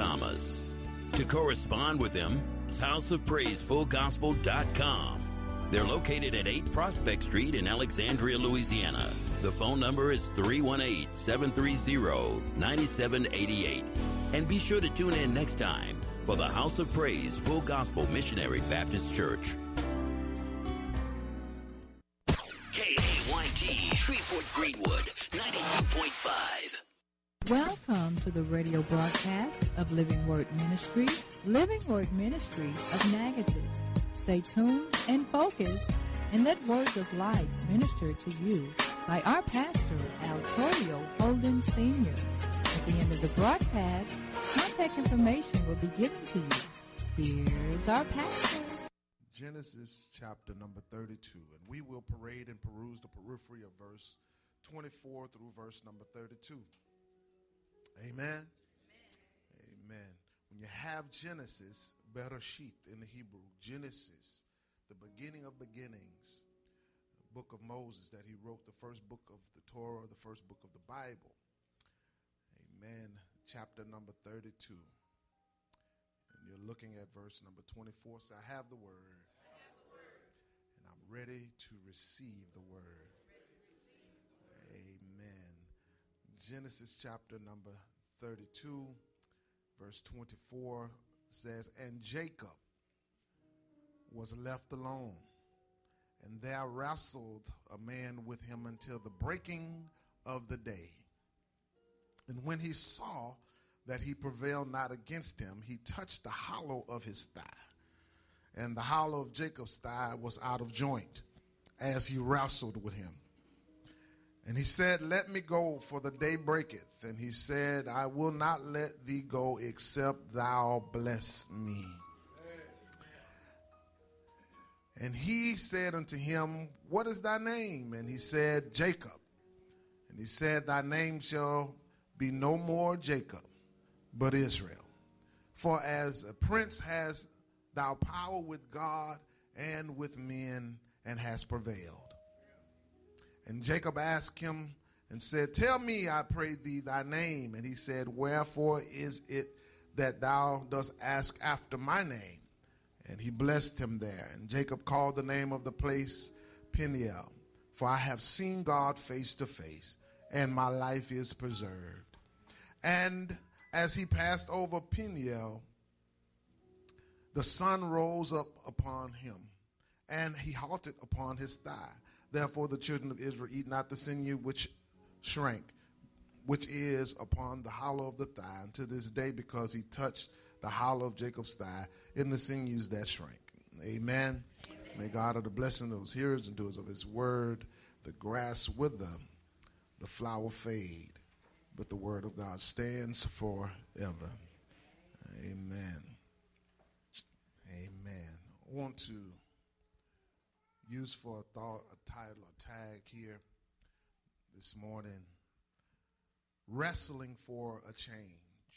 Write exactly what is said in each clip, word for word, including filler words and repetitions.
Thomas. To correspond with them, it's house of praise full gospel dot com. They're located at eight Prospect Street in Alexandria, Louisiana. The phone number is three one eight, seven three zero, nine seven eight eight. And be sure to tune in next time for the House of Praise Full Gospel Missionary Baptist Church. K A Y T, Shreveport Greenwood, ninety-two point five. Welcome to the radio broadcast of Living Word Ministries, Living Word Ministries of Natchitoches. Stay tuned and focused and let words of life minister to you by our pastor, Altorio Holden Senior At the end of the broadcast, contact information will be given to you. Here's our pastor. Genesis chapter number thirty-two, and we will parade and peruse the periphery of verse twenty-four through verse number thirty-two. Amen? Amen. Amen. When you have Genesis, Bereshit in the Hebrew, Genesis, the beginning of beginnings, the book of Moses that he wrote, the first book of the Torah, the first book of the Bible. Amen. Chapter number thirty-two. And you're looking at verse number twenty-four. So I have the word. I have the word. And I'm ready to receive the word. Amen. Genesis chapter number thirty-two, verse twenty-four says, And Jacob was left alone, and there wrestled a man with him until the breaking of the day. And when he saw that he prevailed not against him, he touched the hollow of his thigh. And the hollow of Jacob's thigh was out of joint as he wrestled with him. And he said, Let me go, for the day breaketh. And he said, I will not let thee go, except thou bless me. And he said unto him, What is thy name? And he said, Jacob. And he said, Thy name shall be no more Jacob, but Israel. For as a prince has thou power with God and with men, and has prevailed. And Jacob asked him and said, Tell me, I pray thee, thy name. And he said, Wherefore is it that thou dost ask after my name? And he blessed him there. And Jacob called the name of the place Peniel, for I have seen God face to face, and my life is preserved. And as he passed over Peniel, the sun rose up upon him, and he halted upon his thigh. Therefore the children of Israel eat not the sinew which shrank, which is upon the hollow of the thigh, unto this day, because he touched the hollow of Jacob's thigh in the sinews that shrank. Amen. Amen. May God of the blessing of those hearers and doers of his word, the grass wither, the flower fade, but the word of God stands forever. Amen. Amen. I want to use for a thought, a title, a tag here this morning, wrestling for a change.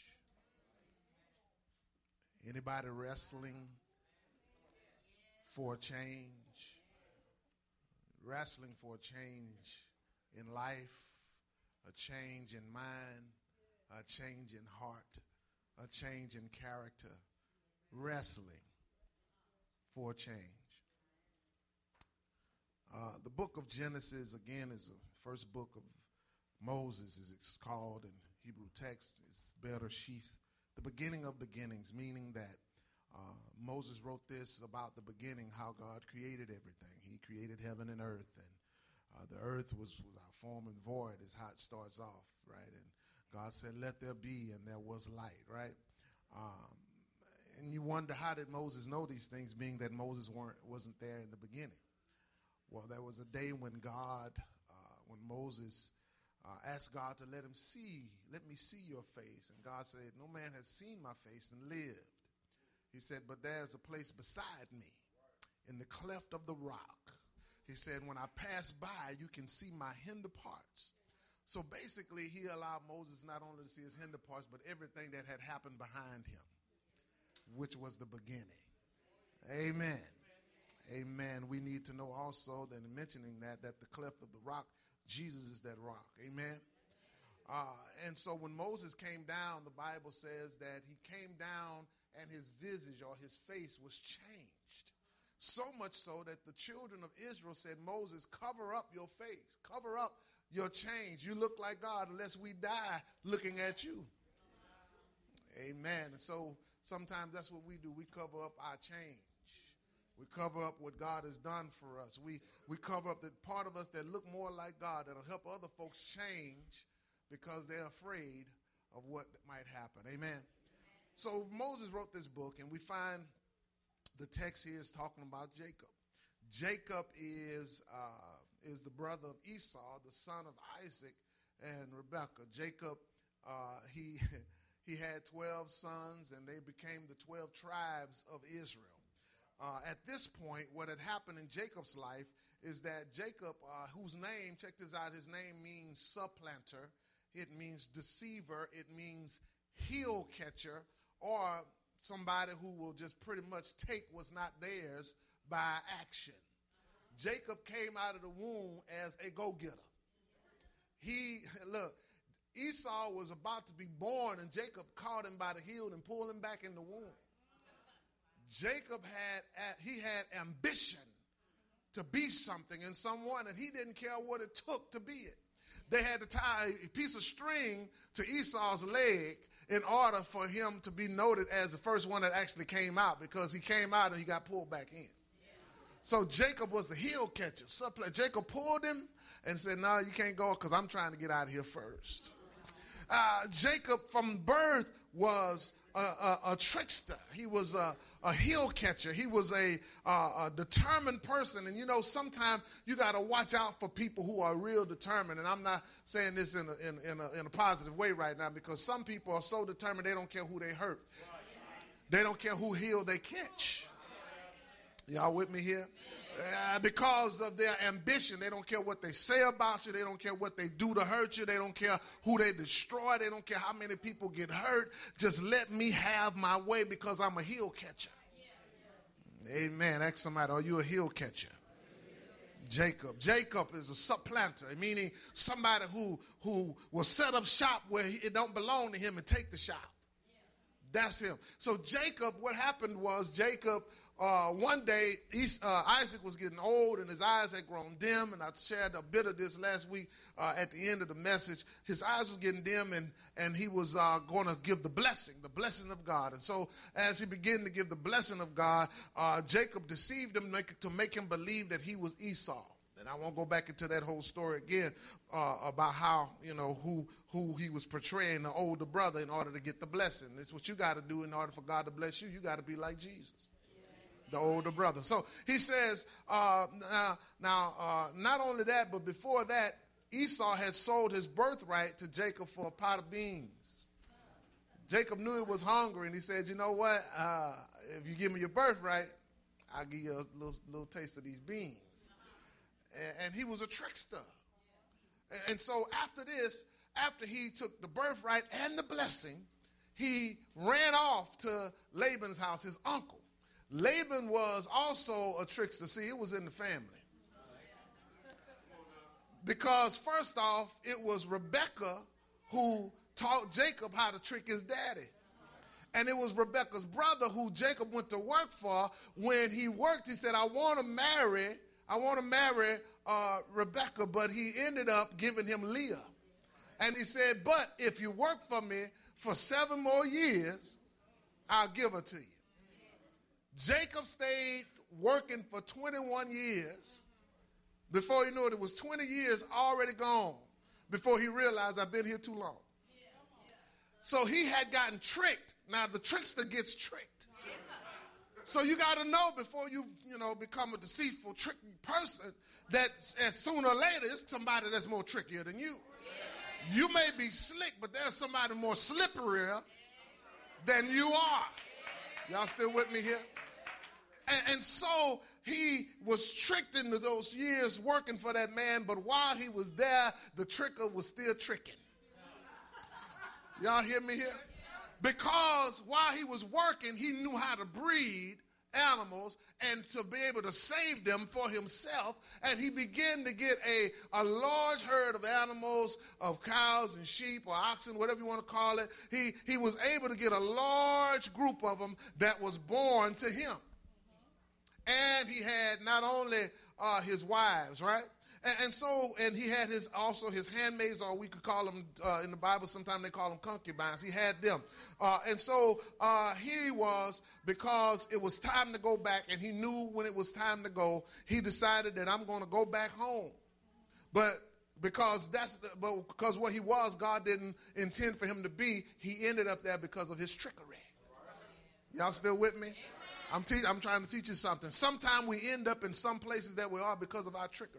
Anybody wrestling for a change? Wrestling for a change in life, a change in mind, a change in heart, a change in character. Wrestling for a change. Uh, the book of Genesis, again, is the first book of Moses, as it's called in Hebrew text. It's Bereshit, the beginning of beginnings, meaning that uh, Moses wrote this about the beginning, how God created everything. He created heaven and earth, and uh, the earth was, was our form and void, is how it starts off, right? And God said, let there be, and there was light, right? Um, and you wonder, how did Moses know these things, being that Moses weren't wasn't there in the beginning? Well, there was a day when God, uh, when Moses uh, asked God to let him see, let me see your face. And God said, no man has seen my face and lived. He said, but there's a place beside me in the cleft of the rock. He said, when I pass by, you can see my hinder parts. So basically, he allowed Moses not only to see his hinder parts, but everything that had happened behind him, which was the beginning. Amen. Amen. We need to know also that in mentioning that, that the cleft of the rock, Jesus is that rock. Amen. Uh, and so when Moses came down, the Bible says that he came down and his visage or his face was changed. So much so that the children of Israel said, Moses, cover up your face, cover up your change. You look like God unless we die looking at you. Amen. And so sometimes that's what we do. We cover up our change. We cover up what God has done for us. We, we cover up the part of us that look more like God, that'll help other folks change because they're afraid of what might happen. Amen. So Moses wrote this book, and we find the text here is talking about Jacob. Jacob is uh, is the brother of Esau, the son of Isaac and Rebekah. Jacob, uh, he he had twelve sons, and they became the twelve tribes of Israel. Uh, at this point, what had happened in Jacob's life is that Jacob, uh, whose name, check this out, his name means supplanter. It means deceiver. It means heel catcher, or somebody who will just pretty much take what's not theirs by action. Jacob came out of the womb as a go-getter. He, look, Esau was about to be born, and Jacob caught him by the heel and pulled him back in the womb. Jacob had, he had ambition to be something and someone, and he didn't care what it took to be it. They had to tie a piece of string to Esau's leg in order for him to be noted as the first one that actually came out, because he came out and he got pulled back in. So Jacob was the heel catcher. Jacob pulled him and said, no, you can't go because I'm trying to get out of here first. Uh, Jacob from birth was a, a, a trickster. He was a, a heel catcher. He was a, a, a determined person. And, you know, sometimes you got to watch out for people who are real determined. And I'm not saying this in a, in, in, a, in a positive way right now, because some people are so determined they don't care who they hurt. They don't care who heel they catch. Y'all with me here? Uh, because of their ambition. They don't care what they say about you. They don't care what they do to hurt you. They don't care who they destroy. They don't care how many people get hurt. Just let me have my way because I'm a heel catcher. Amen. Ask somebody, are you a heel catcher? Jacob. Jacob is a supplanter, meaning somebody who, who will set up shop where it don't belong to him and take the shop. That's him. So Jacob, what happened was Jacob, uh, one day, uh, Isaac was getting old and his eyes had grown dim. And I shared a bit of this last week uh, at the end of the message. His eyes was getting dim, and, and he was uh, going to give the blessing, the blessing of God. And so as he began to give the blessing of God, uh, Jacob deceived him make, to make him believe that he was Esau. And I won't go back into that whole story again uh, about how, you know, who who he was portraying, the older brother, in order to get the blessing. It's what you got to do in order for God to bless you. You got to be like Jesus, the older brother. So he says, uh, now, now uh, not only that, but before that, Esau had sold his birthright to Jacob for a pot of beans. Jacob knew he was hungry, and he said, you know what, uh, if you give me your birthright, I'll give you a little, little taste of these beans. And he was a trickster. And so after this, after he took the birthright and the blessing, he ran off to Laban's house, his uncle. Laban was also a trickster. See, it was in the family. Because first off, it was Rebekah who taught Jacob how to trick his daddy. And it was Rebekah's brother who Jacob went to work for. When he worked, he said, I want to marry I want to marry uh, Rebekah, but he ended up giving him Leah. And he said, but if you work for me for seven more years, I'll give her to you. Jacob stayed working for twenty-one years. Before he knew it, it was twenty years already gone before he realized I've been here too long. So he had gotten tricked. Now the trickster gets tricked. So you got to know before you, you know, become a deceitful, tricky person that as sooner or later it's somebody that's more trickier than you. You may be slick, but there's somebody more slipperier than you are. Y'all still with me here? And, and so he was tricked into those years working for that man, but while he was there, the tricker was still tricking. Y'all hear me here? Because while he was working, he knew how to breed animals and to be able to save them for himself. And he began to get a, a large herd of animals, of cows and sheep or oxen, whatever you want to call it. He, he was able to get a large group of them that was born to him. And he had not only uh, his wives, right? And, and so, and he had his also his handmaids, or we could call them, uh, in the Bible, sometimes they call them concubines. He had them. Uh, and so uh, here he was, because it was time to go back, and he knew when it was time to go, he decided that I'm going to go back home. But because that's the, but because what he was, God didn't intend for him to be, he ended up there because of his trickery. Y'all still with me? I'm, te- I'm trying to teach you something. Sometimes we end up in some places that we are because of our trickery.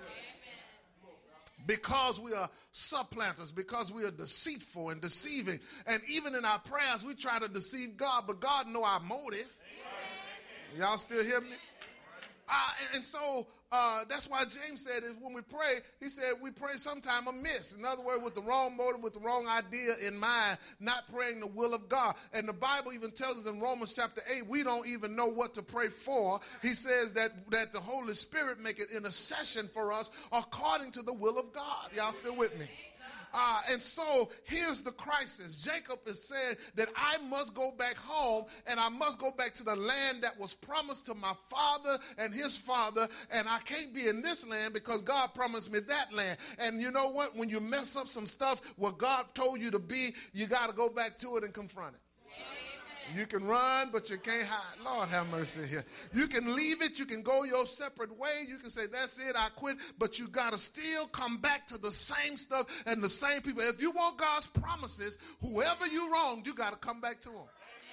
Because we are supplanters, because we are deceitful and deceiving. And even in our prayers, we try to deceive God, but God knows our motive. Y'all still hear me? Uh, and, and so uh, that's why James said is when we pray, he said we pray sometime amiss. In other words, with the wrong motive, with the wrong idea in mind, not praying the will of God. And the Bible even tells us in Romans chapter eight, we don't even know what to pray for. He says that, that the Holy Spirit make it intercession for us according to the will of God. Y'all still with me? Uh, and so here's the crisis. Jacob is saying that I must go back home, and I must go back to the land that was promised to my father and his father, and I can't be in this land because God promised me that land. And you know what? When you mess up some stuff where God told you to be, you got to go back to it and confront it. You can run, but you can't hide. Lord have mercy here. You can leave it. You can go your separate way. You can say, that's it, I quit. But you got to still come back to the same stuff and the same people. If you want God's promises, whoever you wronged, you got to come back to them.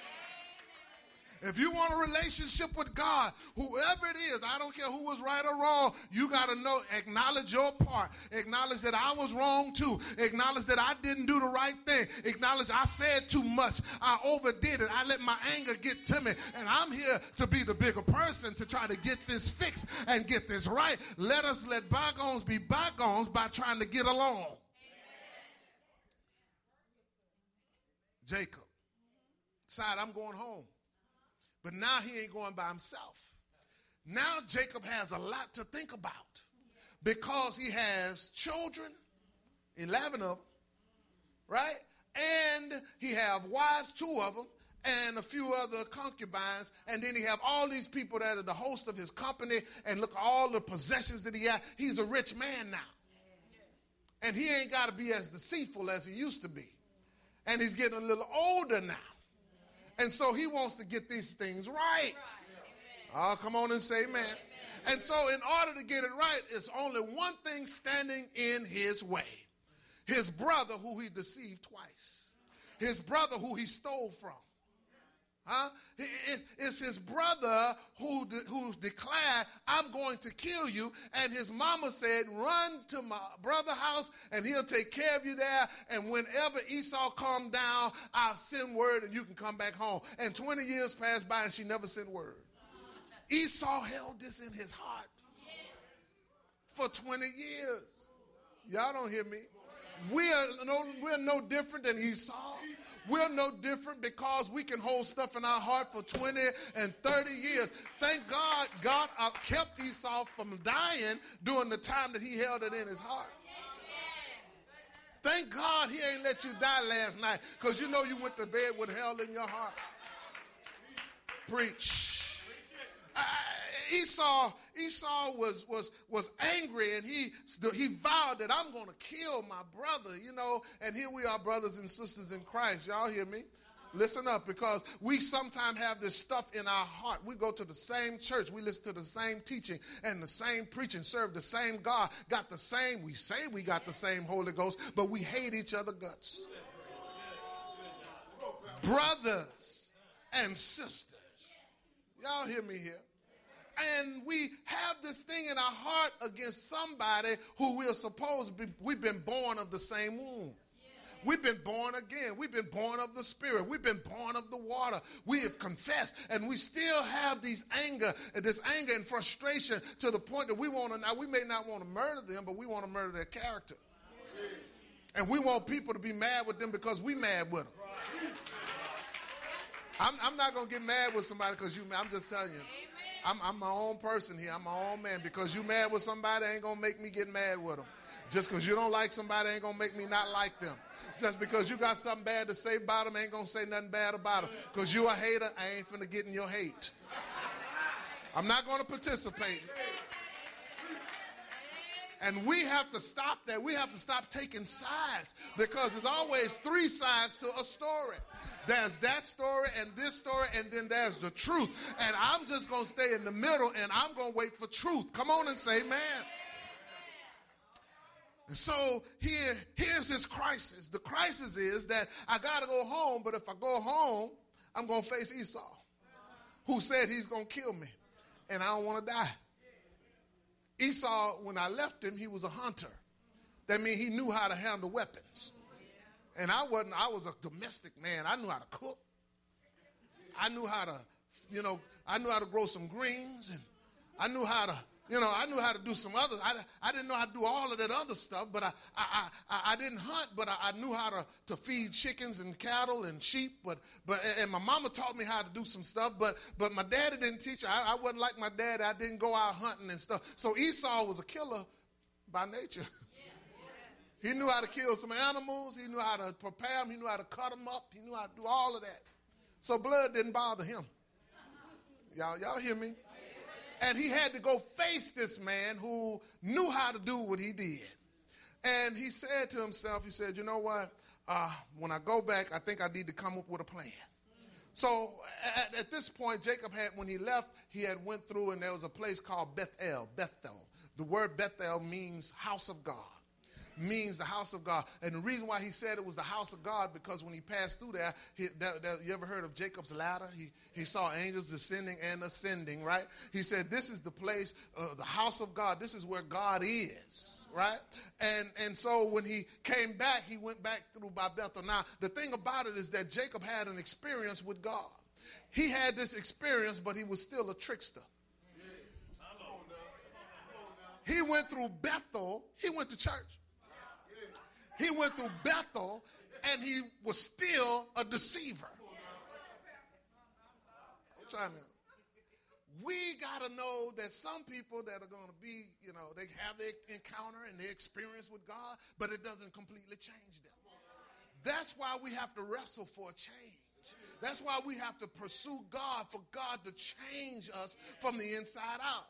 If you want a relationship with God, whoever it is, I don't care who was right or wrong, you got to know, acknowledge your part. Acknowledge that I was wrong too. Acknowledge that I didn't do the right thing. Acknowledge I said too much. I overdid it. I let my anger get to me. And I'm here to be the bigger person to try to get this fixed and get this right. Let us let bygones be bygones by trying to get along. Amen. Jacob decided, I'm going home. But now he ain't going by himself. Now Jacob has a lot to think about because he has children, eleven of them, right? And he have wives, two of them, and a few other concubines. And then he have all these people that are the host of his company, and look at all the possessions that he has. He's a rich man now. And he ain't got to be as deceitful as he used to be. And he's getting a little older now. And so he wants to get these things right. Oh, come on and say amen. And so in order to get it right, it's only one thing standing in his way. His brother who he deceived twice. His brother who he stole from. Huh? It's his brother who, de- who declared, I'm going to kill you. And his mama said, run to my brother's house and he'll take care of you there. And whenever Esau come down, I'll send word and you can come back home. And twenty years passed by and she never sent word. Esau held this in his heart for twenty years. Y'all don't hear me. We are no, we're no different than Esau. We're no different because we can hold stuff in our heart for twenty and thirty years. Thank God, God uh, kept Esau from dying during the time that he held it in his heart. Thank God he ain't let you die last night because you know you went to bed with hell in your heart. Preach. Uh, Esau, Esau was was was angry, and he he vowed that I'm going to kill my brother, you know. And here we are, brothers and sisters in Christ. Y'all hear me? Listen up, because we sometimes have this stuff in our heart. We go to the same church, we listen to the same teaching and the same preaching, serve the same God, got the same. We say we got the same Holy Ghost, but we hate each other guts. Brothers and sisters, y'all hear me here? And we have this thing in our heart against somebody who we are supposed to be. We've been born of the same womb. We've been born again. We've been born of the Spirit. We've been born of the water. We have confessed, and we still have these anger, this anger and frustration to the point that we want to. Now we may not want to murder them, but we want to murder their character, and we want people to be mad with them because we mad with them. I'm, I'm not going to get mad with somebody because you, I'm just telling you. I'm, I'm my own person here. I'm my own man. Because you mad with somebody ain't going to make me get mad with them. Just because you don't like somebody ain't going to make me not like them. Just because you got something bad to say about them ain't going to say nothing bad about them. Because you a hater, I ain't finna get in your hate. I'm not going to participate. And we have to stop that. We have to stop taking sides because there's always three sides to a story. There's that story and this story, and then there's the truth. And I'm just going to stay in the middle, and I'm going to wait for truth. Come on and say amen. And so here, here's this crisis. The crisis is that I got to go home, but if I go home, I'm going to face Esau, who said he's going to kill me, and I don't want to die. Esau, when I left him, he was a hunter. That means he knew how to handle weapons. And I wasn't, I was a domestic man. I knew how to cook. I knew how to, you know, I knew how to grow some greens. And I knew how to, you know, I knew how to do some others. I, I didn't know how to do all of that other stuff, but I I, I, I didn't hunt, but I, I knew how to, to feed chickens and cattle and sheep. But but and my mama taught me how to do some stuff, but but my daddy didn't teach. I, I wasn't like my dad. I didn't go out hunting and stuff. So Esau was a killer by nature. He knew how to kill some animals. He knew how to prepare them. He knew how to cut them up. He knew how to do all of that. So blood didn't bother him. Y'all, y'all hear me? And he had to go face this man who knew how to do what he did. And he said to himself, he said, you know what? Uh, when I go back, I think I need to come up with a plan. So at, at this point, Jacob had, when he left, he had went through and there was a place called Bethel, Bethel. The word Bethel means house of God. Means the house of God. And the reason why he said it was the house of God, because when he passed through there, he, that, that, you ever heard of Jacob's ladder? He, he saw angels descending and ascending, right? He said, this is the place, uh, the house of God. This is where God is, right? And, and so when he came back, he went back through by Bethel. Now, the thing about it is that Jacob had an experience with God. He had this experience, but he was still a trickster. He went through Bethel. He went to church. He went through Bethel, and he was still a deceiver. I'm trying to. We got to know that some people that are going to be, you know, they have their encounter and their experience with God, but it doesn't completely change them. That's why we have to wrestle for a change. That's why we have to pursue God, for God to change us from the inside out.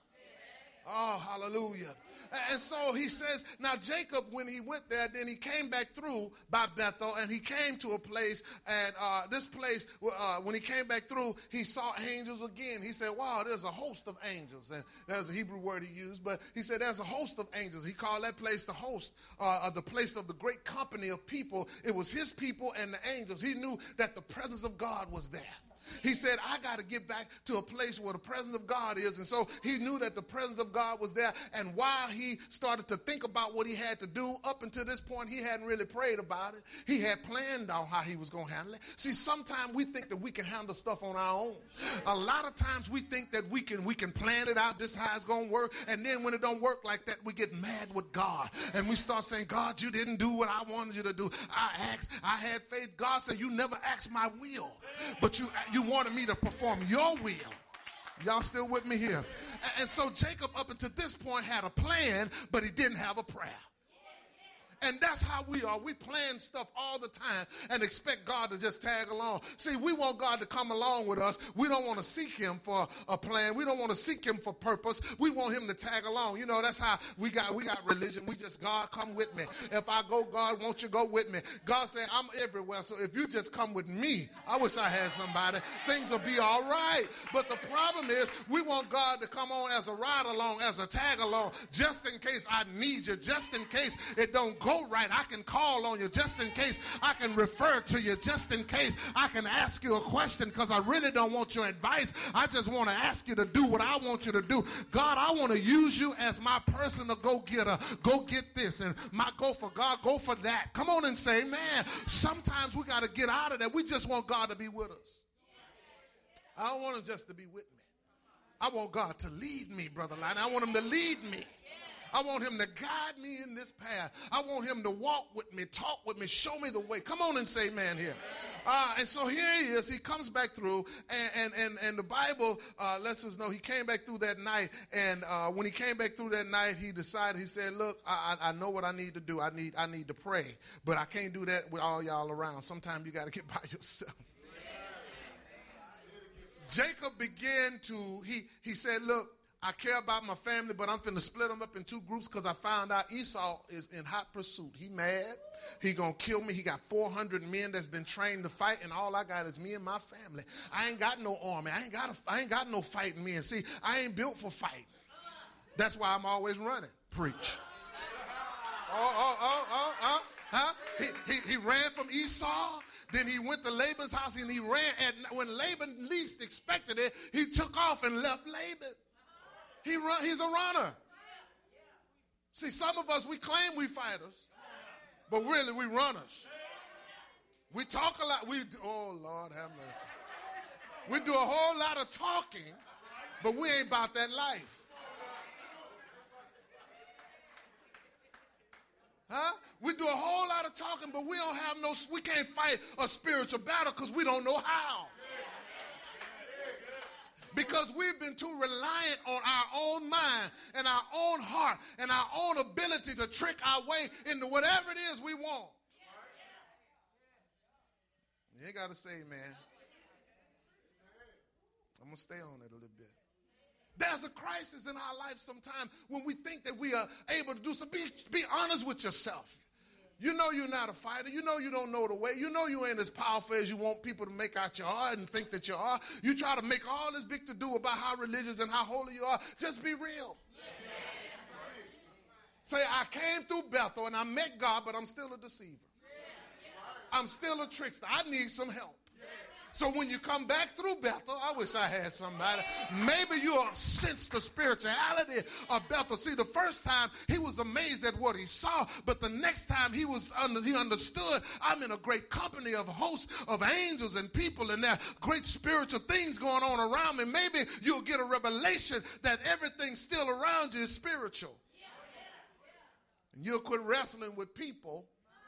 Oh, hallelujah. And so he says, now Jacob, when he went there, then he came back through by Bethel, and he came to a place, and uh, this place, uh, when he came back through, he saw angels again. He said, wow, there's a host of angels. And there's a Hebrew word he used, but he said there's a host of angels. He called that place the host, uh, the place of the great company of people. It was his people and the angels. He knew that the presence of God was there. He said, I got to get back to a place where the presence of God is. And so he knew that the presence of God was there. And while he started to think about what he had to do, up until this point, he hadn't really prayed about it. He had planned out how he was going to handle it. See, sometimes we think that we can handle stuff on our own. A lot of times we think that we can, we can plan it out. This is how it's going to work. And then when it don't work like that, we get mad with God. And we start saying, God, you didn't do what I wanted you to do. I asked, I had faith. God said, you never asked my will, but you, you wanted me to perform your will. Y'all still with me here? And so Jacob, up until this point, had a plan, but he didn't have a prayer. And that's how we are. We plan stuff all the time and expect God to just tag along. See, we want God to come along with us. We don't want to seek him for a plan. We don't want to seek him for purpose. We want him to tag along. You know, that's how we got we got religion. We just, God, come with me. If I go, God, won't you go with me? God said, I'm everywhere. So if you just come with me, I wish I had somebody, things will be all right. But the problem is we want God to come on as a ride along, as a tag along, just in case I need you, just in case it don't go right, I can call on you, just in case I can refer to you, just in case I can ask you a question, because I really don't want your advice. I just want to ask you to do what I want you to do. God, I want to use you as my personal go-getter. Go get this, and my go for God, go for that. Come on and say, man, sometimes we got to get out of that. We just want God to be with us. I don't want him just to be with me. I want God to lead me, Brother Lyon. I want him to lead me. I want him to guide me in this path. I want him to walk with me, talk with me, show me the way. Come on and say amen here. Uh, and so here he is. He comes back through, and, and, and, and the Bible uh, lets us know he came back through that night. And uh, when he came back through that night, he decided, he said, look, I, I know what I need to do. I need, I need to pray, but I can't do that with all y'all around. Sometimes you got to get by yourself. Jacob began to, he, he said, look, I care about my family, but I'm finna split them up in two groups because I found out Esau is in hot pursuit. He mad. He gonna kill me. He got four hundred men that's been trained to fight, and all I got is me and my family. I ain't got no army. I ain't got, a, I ain't got no fighting men. See, I ain't built for fight. That's why I'm always running. Preach. Oh, oh, oh, oh, oh. Huh? He, he, he ran from Esau. Then he went to Laban's house, and he ran. And when Laban least expected it, he took off and left Laban. He run, he's a runner. See, some of us, we claim we fighters, but really we runners. We talk a lot. We oh, Lord have mercy. We do a whole lot of talking, but we ain't about that life. Huh? We do a whole lot of talking, but we don't have no, we can't fight a spiritual battle because we don't know how. Because we've been too reliant on our own mind and our own heart and our own ability to trick our way into whatever it is we want. You ain't got to say, man. I'm going to stay on it a little bit. There's a crisis in our life sometimes when we think that we are able to do something. Be, be honest with yourself. You know you're not a fighter. You know you don't know the way. You know you ain't as powerful as you want people to make out you are and think that you are. You try to make all this big to do about how religious and how holy you are. Just be real. Say, I came through Bethel and I met God, but I'm still a deceiver. I'm still a trickster. I need some help. So when you come back through Bethel, I wish I had somebody. Maybe you'll sense the spirituality of Bethel. See, the first time he was amazed at what he saw, but the next time he was under, he understood, I'm in a great company of hosts of angels and people, and there are great spiritual things going on around me. Maybe you'll get a revelation that everything still around you is spiritual. And you'll quit wrestling with people.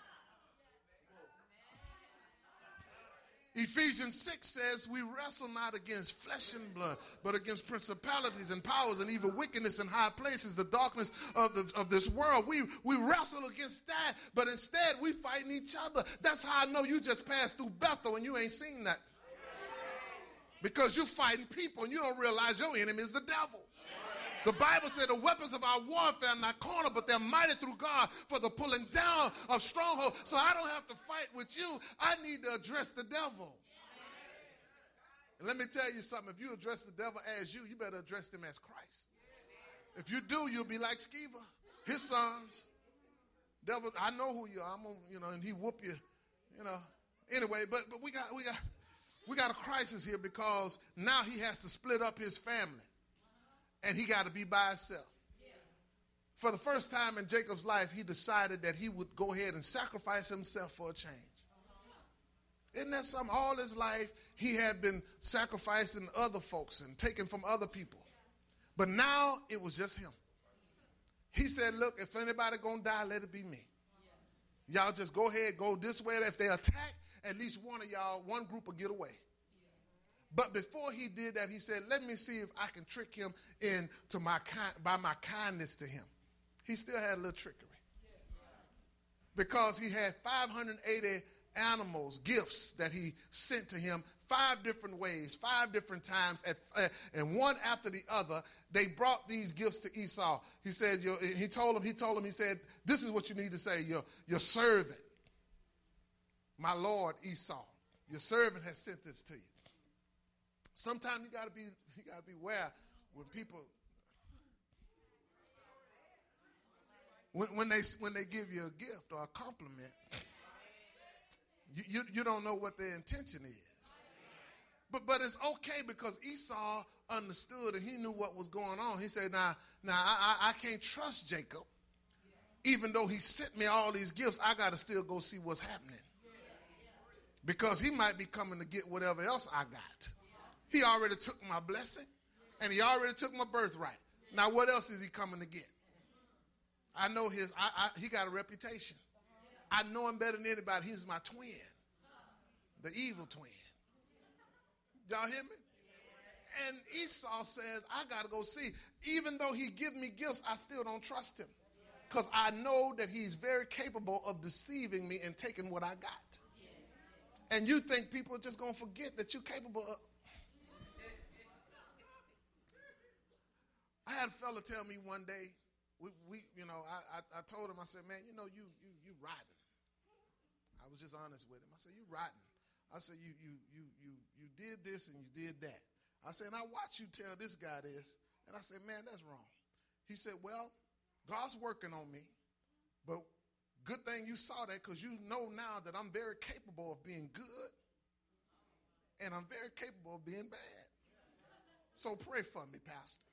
Ephesians six says we wrestle not against flesh and blood, but against principalities and powers and evil wickedness in high places, the darkness of, the, of this world. We, we wrestle against that, but instead we fighting each other. That's how I know you just passed through Bethel and you ain't seen that. Because you're fighting people and you don't realize your enemy is the devil. The Bible said the weapons of our warfare are not carnal, but they're mighty through God for the pulling down of strongholds. So I don't have to fight with you. I need to address the devil. And let me tell you something. If you address the devil as you, you better address him as Christ. If you do, you'll be like Sceva, his sons. Devil, I know who you are. I'm gonna, you know, and he whoop you, you know. Anyway, but but we got we got we got a crisis here because now he has to split up his family. And he got to be by himself. Yeah. For the first time in Jacob's life, he decided that he would go ahead and sacrifice himself for a change. Uh-huh. Isn't that something? All his life, he had been sacrificing other folks and taking from other people. But now it was just him. He said, look, if anybody going to die, let it be me. Yeah. Y'all just go ahead, go this way. If they attack, at least one of y'all, one group will get away. But before he did that, he said, let me see if I can trick him into my kind, by my kindness to him. He still had a little trickery. Because he had five hundred eighty animals, gifts that he sent to him five different ways, five different times, at, uh, and one after the other, they brought these gifts to Esau. He said, your, he told him, he told him, he said, this is what you need to say, your, your servant, my Lord Esau, your servant has sent this to you. Sometimes you gotta be you gotta be aware when people when, when they when they give you a gift or a compliment, you, you, you don't know what their intention is. But but it's okay because Esau understood and he knew what was going on. He said, now, now I, I, I can't trust Jacob. Even though he sent me all these gifts, I gotta still go see what's happening. Because he might be coming to get whatever else I got. He already took my blessing, and he already took my birthright. Now, what else is he coming to get? I know his, I, I, he got a reputation. I know him better than anybody. He's my twin, the evil twin. Y'all hear me? And Esau says, I got to go see. Even though he give me gifts, I still don't trust him. Because I know that he's very capable of deceiving me and taking what I got. And you think people are just going to forget that you're capable of. I had a fella tell me one day, we, we you know, I, I, I told him, I said, man, you know, you you you rotten. I was just honest with him. I said, you rotten. I said, you you you you you did this and you did that. I said, and I watched you tell this guy this. And I said, man, that's wrong. He said, well, God's working on me. But good thing you saw that, because you know now that I'm very capable of being good. And I'm very capable of being bad. So pray for me, Pastor.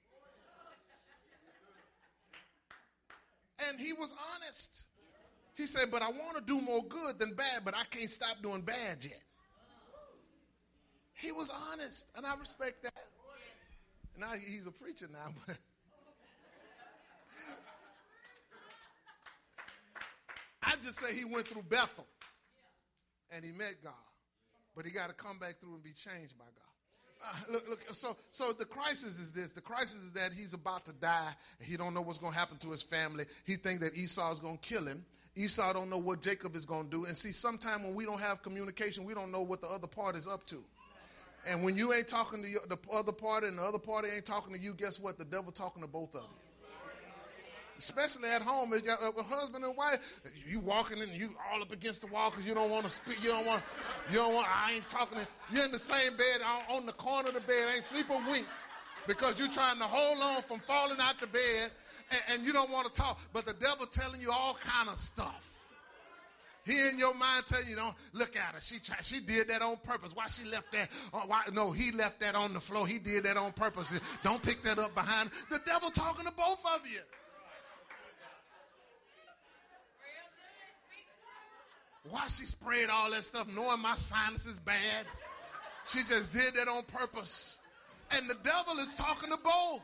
And he was honest. He said, but I want to do more good than bad, but I can't stop doing bad yet. He was honest, and I respect that. And now he's a preacher now. But I just say he went through Bethel, and he met God. But he got to come back through and be changed by God. Uh, look, look. So, so the crisis is this. The crisis is that he's about to die. And he don't know what's going to happen to his family. He think that Esau is going to kill him. Esau don't know what Jacob is going to do. And see, sometime when we don't have communication, we don't know what the other part is up to. And when you ain't talking to your, the other party and the other party ain't talking to you, guess what? The devil talking to both of you. Especially at home, if you're a husband and wife, you walking and you all up against the wall because you don't want to speak. You don't want. You don't want. I ain't talking. To, you're in the same bed on the corner of the bed, ain't sleep a wink, because you're trying to hold on from falling out the bed, and, and you don't want to talk. But the devil telling you all kind of stuff. He in your mind telling you, don't look at her. She tried. She did that on purpose. Why she left that? Oh, why? No, he left that on the floor. He did that on purpose. Don't pick that up behind. The devil talking to both of you. Why she sprayed all that stuff knowing my sinus is bad? She just did that on purpose. And the devil is talking to both.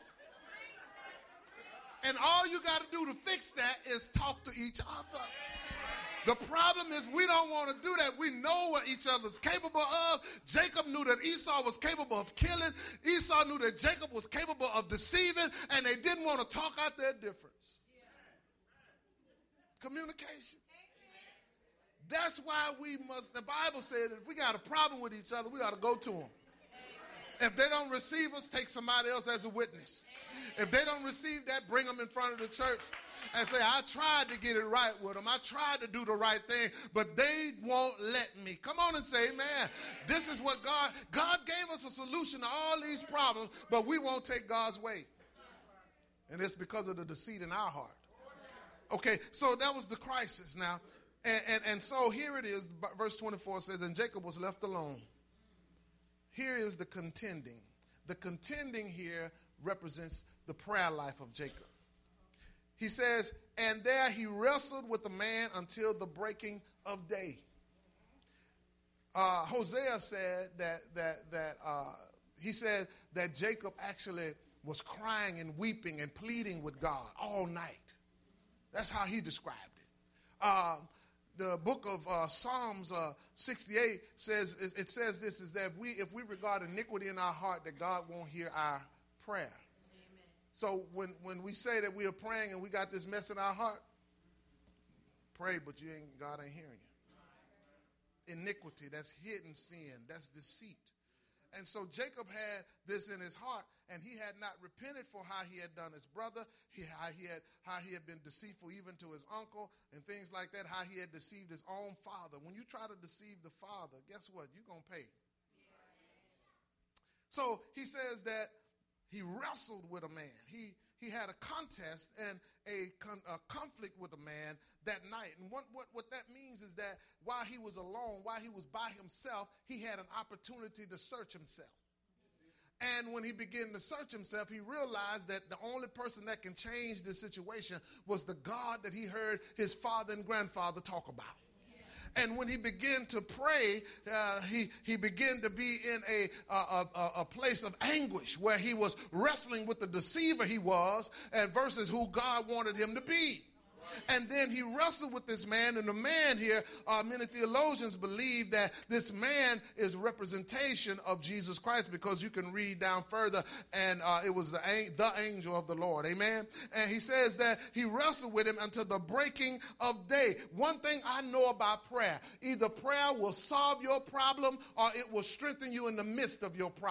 And all you got to do to fix that is talk to each other. The problem is we don't want to do that. We know what each other's capable of. Jacob knew that Esau was capable of killing. Esau knew that Jacob was capable of deceiving. And they didn't want to talk out their difference. Communication. That's why we must, the Bible said that if we got a problem with each other, we got to go to them. If they don't receive us, take somebody else as a witness. If they don't receive that, bring them in front of the church and say, I tried to get it right with them. I tried to do the right thing, but they won't let me. Come on and say, man, this is what God, God gave us a solution to all these problems, but we won't take God's way. And it's because of the deceit in our heart. Okay, so that was the crisis now. And, and, and so here it is, verse twenty-four says, and Jacob was left alone. Here is the contending. The contending here represents the prayer life of Jacob. He says, and there he wrestled with the man until the breaking of day. Uh, Hosea said that, that, that uh, he said that Jacob actually was crying and weeping and pleading with God all night. That's how he described it. Um, The book of uh, Psalms uh, sixty-eight says, it, it says this, is that if we, if we regard iniquity in our heart, that God won't hear our prayer. Amen. So when, when we say that we are praying and we got this mess in our heart, pray, but you ain't, God ain't hearing you. Iniquity, that's hidden sin, that's deceit. And so Jacob had this in his heart, and he had not repented for how he had done his brother, he, how, he had, how he had been deceitful even to his uncle, and things like that, how he had deceived his own father. When you try to deceive the father, guess what? You're going to pay. So he says that he wrestled with a man. He he had a contest and a, con, a conflict with a man that night. And what, what, what that means is that while he was alone, while he was by himself, he had an opportunity to search himself. And when he began to search himself, he realized that the only person that can change this situation was the God that he heard his father and grandfather talk about. And when he began to pray, uh, he, he began to be in a, a, a, a place of anguish where he was wrestling with the deceiver he was and versus who God wanted him to be. And then he wrestled with this man, and the man here, uh, many theologians believe that this man is representation of Jesus Christ, because you can read down further, and uh, it was the, the angel of the Lord. Amen. And he says that he wrestled with him until the breaking of day. One thing I know about prayer, either prayer will solve your problem or it will strengthen you in the midst of your problem.